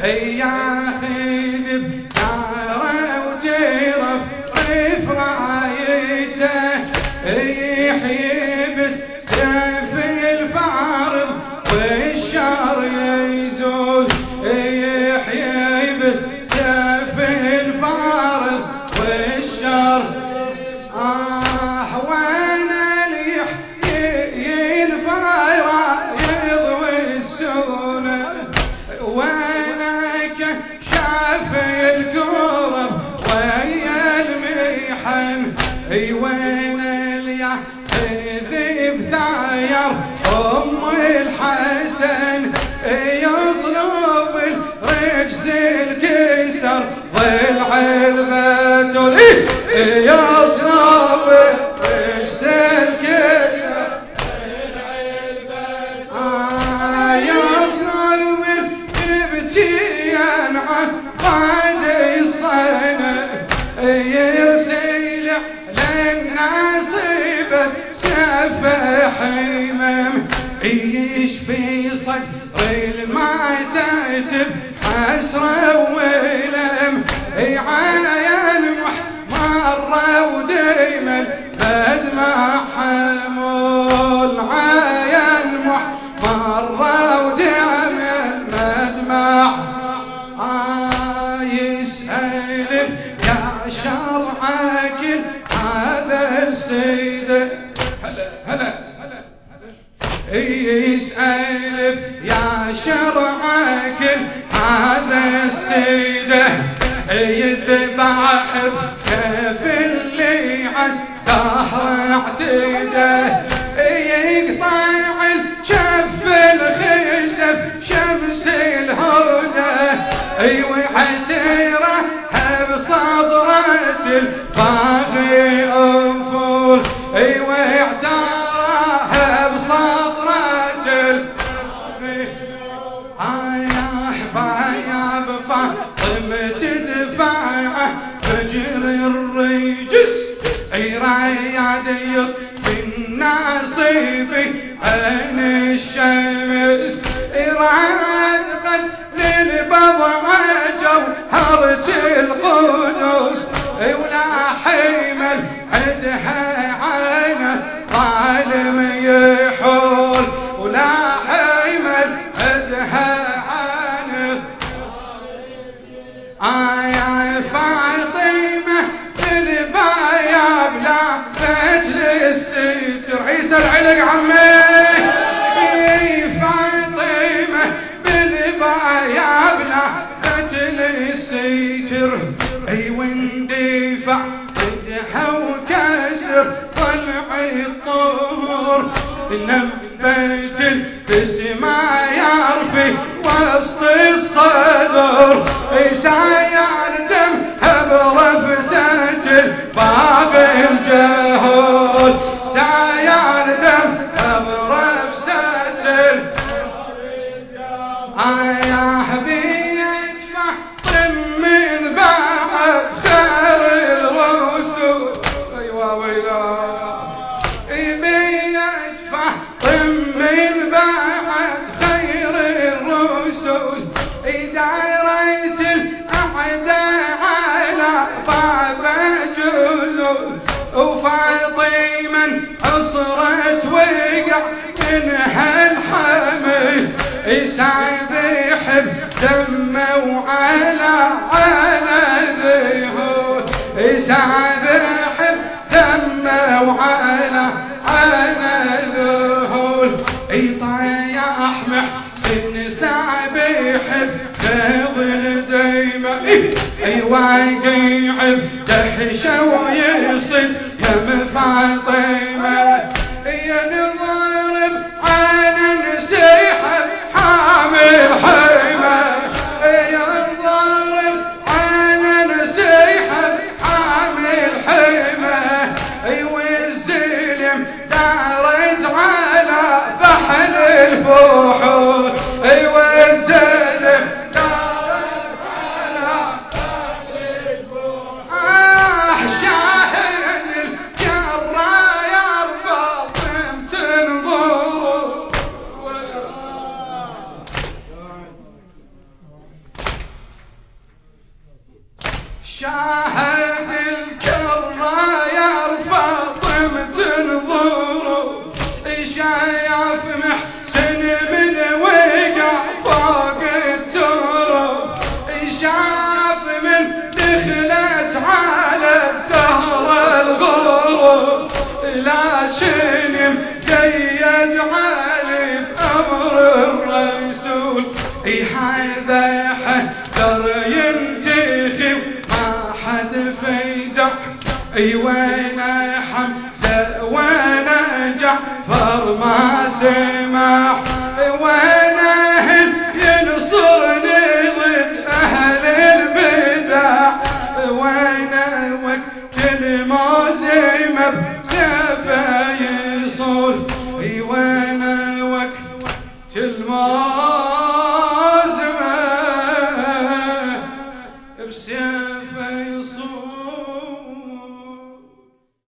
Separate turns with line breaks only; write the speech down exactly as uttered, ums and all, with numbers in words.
ياخذ بداره وجرف رف رايته يحيي بالسيف الفارض والشر يزول يحيي بالسيف الفارض والشر آه وين اللي يحيي الفرايض والسنة وينك شاف الكرب ويا المحن وين اللي ياخذ بثاير ام الحسن يصلب الرجس الكسر ضلع البتول يصلب الرجس الكسر ضلع البتول يصلب البتيان عقاد الصنع يرسل للناس بسفح حمام يشفي صدر المعتاتب حسرة ويلم عاين محمرة وديما بدمع حمول عاين محمرة وديما بدمع آه يسأل يا شرعك هذا السيد هلا هلا يسأل يا شرعك هذا السيدة يذبح بسيف اللي عالسهر اعتده يقطع الشف الخسف شمس الهدى ويعتره بصدرة الباقي أنفول ويعتره بصدرة الباقي يا حبايا بفاطمة تدفع فجر الرجس رياد يطفي الناصبي عين الشمس رعد قتل البضع جوهرة القدس ولا حمل عدها عينه ظالم يحول ولا حمل عدها عينه آية فاطمة البايا بلا فتل الستر عيسى العلق عمي فاطمة بالبايا بلا فتل الستر اي واندفع بدها وكسر طلع الطور نبت التسمى يعرفي وسط الصدر ساير دمها برفسة الباب الجهول ساير دمها برفسة الباب الجهول يا حبيبي ادفع من بعد خير الرسول ايوه ويلا ادفع من بعد خير الرسل دايرة الأعداء على باب جزل وفاطمة أصرت وقع منها الحمل سابح بدمه وعلى على ذهول سابح بدمه وعلى على ذهول طيح محسن سابح بخيض دايما اي واقع بدهشه ويصل يم فاطمه ينضرب على نسيحه حامل حيمه ينضرب على نسيحه حامل حيمه والزلم دارت على فحل الفحول ايوه الزلم دارت على فحل الفحول آه شاهد الجراح شاهد الكرة يرفع طمة نظوره شايف محسن من وقع فوق التراب شاف من دخلت على سهر الغروب لا شنم قيد علي بأمر الرسول هذا حذر ينتخي ما حد فيزع وين حمزة وين جعفر ما سمع وين أهل ينصرني ضد أهل البدع وين وقت الموسم بسيفه يصول وين وقت الموسم